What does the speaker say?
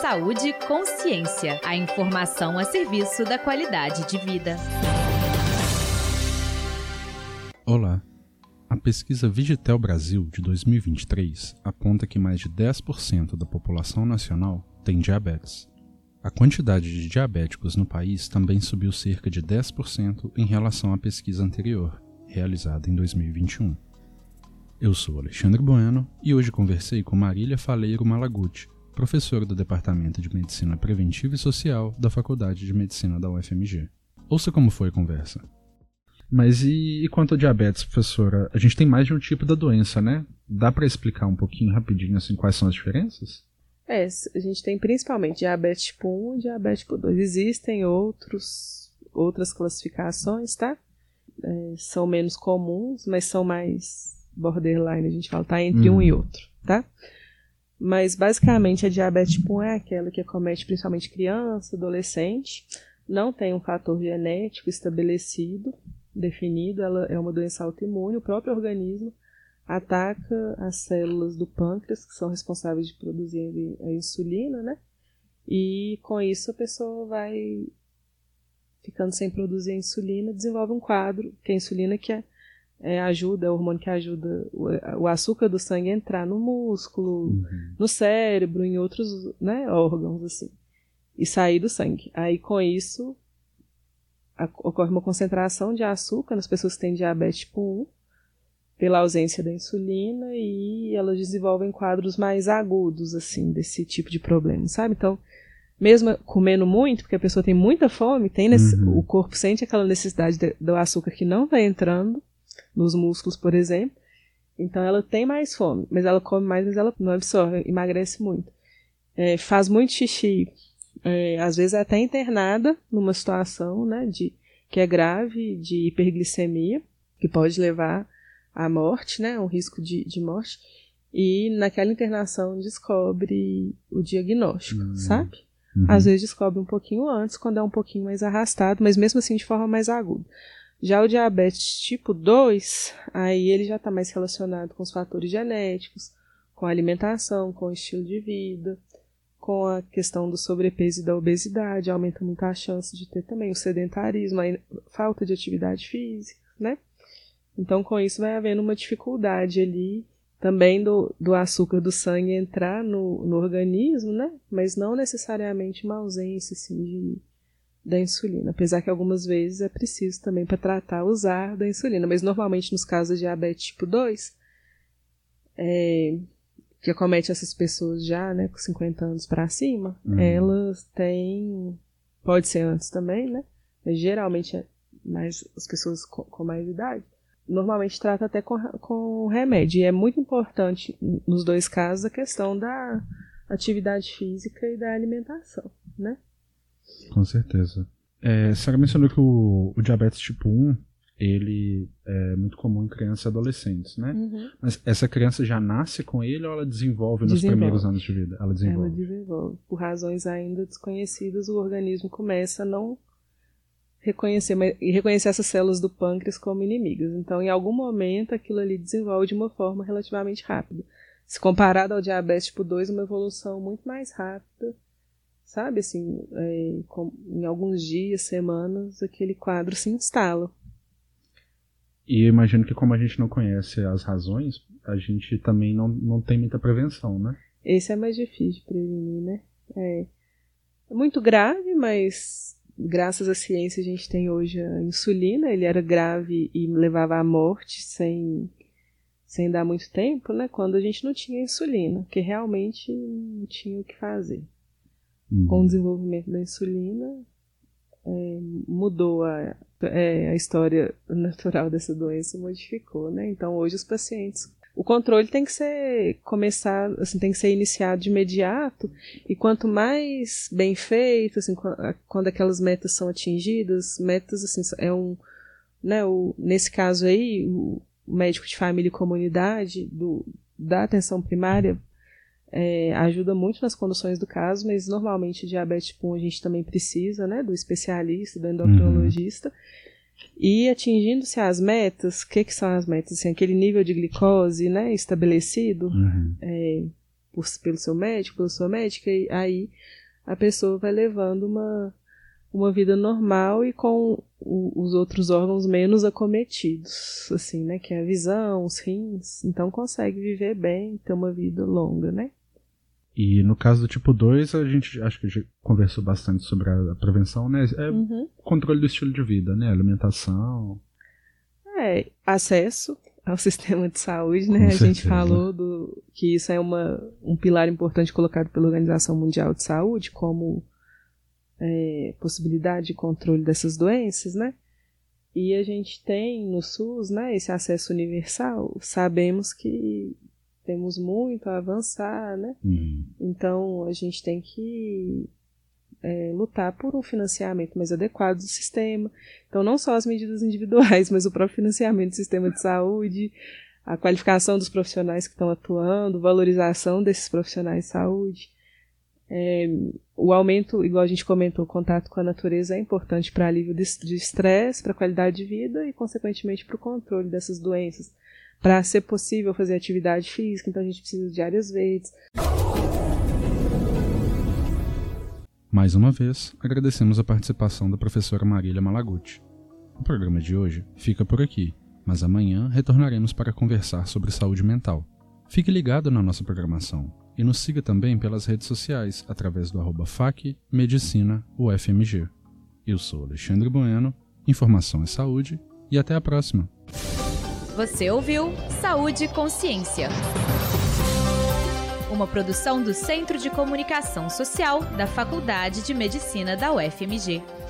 Saúde e consciência. A informação a serviço da qualidade de vida. Olá. A pesquisa Vigitel Brasil de 2023 aponta que mais de 10% da população nacional tem diabetes. A quantidade de diabéticos no país também subiu cerca de 10% em relação à pesquisa anterior, realizada em 2021. Eu sou Alexandre Bueno e hoje conversei com Marília Faleiro Malaguti, professora do Departamento de Medicina Preventiva e Social da Faculdade de Medicina da UFMG. Ouça como foi a conversa. Mas e quanto ao diabetes, professora? A gente tem mais de um tipo da doença, né? Dá para explicar um pouquinho rapidinho assim quais são as diferenças? A gente tem principalmente diabetes tipo 1 e diabetes tipo 2. Existem outras classificações, tá? São menos comuns, mas são mais borderline, a gente fala, tá entre um e outro, tá? Mas basicamente a diabetes tipo 1 é aquela que acomete principalmente criança, adolescente, não tem um fator genético estabelecido, definido, ela é uma doença autoimune, o próprio organismo ataca as células do pâncreas, que são responsáveis de produzir a insulina, né? E com isso a pessoa vai ficando sem produzir a insulina, desenvolve um quadro, que a insulina que ajuda, é o hormônio que ajuda o açúcar do sangue a entrar no músculo, no cérebro, em outros, né, órgãos, assim, e sair do sangue. Aí com isso ocorre uma concentração de açúcar nas pessoas que têm diabetes tipo 1, pela ausência da insulina, e elas desenvolvem quadros mais agudos, assim, desse tipo de problema, sabe? Então, mesmo comendo muito, porque a pessoa tem muita fome, o corpo sente aquela necessidade do açúcar que não está entrando nos músculos, por exemplo, então ela tem mais fome, mas ela come mais, mas ela não absorve, emagrece muito. Faz muito xixi, às vezes é até internada numa situação, né, que é grave, de hiperglicemia, que pode levar à morte, né, um risco de morte, e naquela internação descobre o diagnóstico, sabe? Às vezes descobre um pouquinho antes, quando é um pouquinho mais arrastado, mas mesmo assim de forma mais aguda. Já o diabetes tipo 2, aí ele já está mais relacionado com os fatores genéticos, com a alimentação, com o estilo de vida, com a questão do sobrepeso e da obesidade, aumenta muito a chance de ter também o sedentarismo, a falta de atividade física, né? Então, com isso vai havendo uma dificuldade ali também do açúcar do sangue entrar no organismo, né? Mas não necessariamente uma ausência assim, da insulina, apesar que algumas vezes é preciso também para tratar usar da insulina, mas normalmente nos casos de diabetes tipo 2, que acomete essas pessoas já, né, com 50 anos para cima, elas têm, pode ser antes também, né, mas geralmente é mais as pessoas com mais idade, normalmente trata até com remédio, e é muito importante nos dois casos a questão da atividade física e da alimentação, né? Com certeza. A senhora mencionou que o diabetes tipo 1, ele é muito comum em crianças e adolescentes, né? Mas essa criança já nasce com ele ou ela desenvolve nos primeiros anos de vida? Ela desenvolve. Por razões ainda desconhecidas, o organismo começa a não reconhecer essas células do pâncreas como inimigas. Então, em algum momento, aquilo ali desenvolve de uma forma relativamente rápida. Se comparado ao diabetes tipo 2, uma evolução muito mais rápida, sabe, assim, em alguns dias, semanas, aquele quadro se instala. E eu imagino que como a gente não conhece as razões, a gente também não tem muita prevenção, né? Esse é mais difícil de prevenir, né? É muito grave, mas graças à ciência a gente tem hoje a insulina. Ele era grave e levava à morte sem dar muito tempo, né? Quando a gente não tinha insulina, que realmente não tinha o que fazer. Com o desenvolvimento da insulina, mudou a história natural dessa doença, modificou, né? Então hoje os pacientes, o controle tem que ser iniciado de imediato, e quanto mais bem feito, assim, quando aquelas metas são atingidas, metas assim, nesse caso aí, o médico de família e comunidade da atenção primária ajuda muito nas conduções do caso, mas normalmente diabetes tipo 1 a gente também precisa, né, do especialista, do endocrinologista. E atingindo-se as metas, o que são as metas? Assim, aquele nível de glicose, né, estabelecido, pelo seu médico, pela sua médica, e aí a pessoa vai levando uma vida normal e com os outros órgãos menos acometidos, assim, né? Que é a visão, os rins. Então consegue viver bem, ter uma vida longa, né? E no caso do tipo 2, a gente acho que já conversou bastante sobre a prevenção, né? O controle do estilo de vida, né? Alimentação. Acesso ao sistema de saúde, né? A gente falou que isso é um pilar importante colocado pela Organização Mundial de Saúde como possibilidade de controle dessas doenças, né? E a gente tem no SUS, né, esse acesso universal. Sabemos que temos muito a avançar, né? Então a gente tem que lutar por um financiamento mais adequado do sistema. Então não só as medidas individuais, mas o próprio financiamento do sistema de saúde, a qualificação dos profissionais que estão atuando, valorização desses profissionais de saúde. O aumento, igual a gente comentou, o contato com a natureza é importante para alívio de estresse, para a qualidade de vida e, consequentemente, para o controle dessas doenças. Para ser possível fazer atividade física, então a gente precisa de áreas verdes. Mais uma vez, agradecemos a participação da professora Marília Malaguti. O programa de hoje fica por aqui, mas amanhã retornaremos para conversar sobre saúde mental. Fique ligado na nossa programação e nos siga também pelas redes sociais através do @FacMedicinaUFMG. Eu sou Alexandre Bueno, informação é saúde e até a próxima. Você ouviu Saúde e Consciência, uma produção do Centro de Comunicação Social da Faculdade de Medicina da UFMG.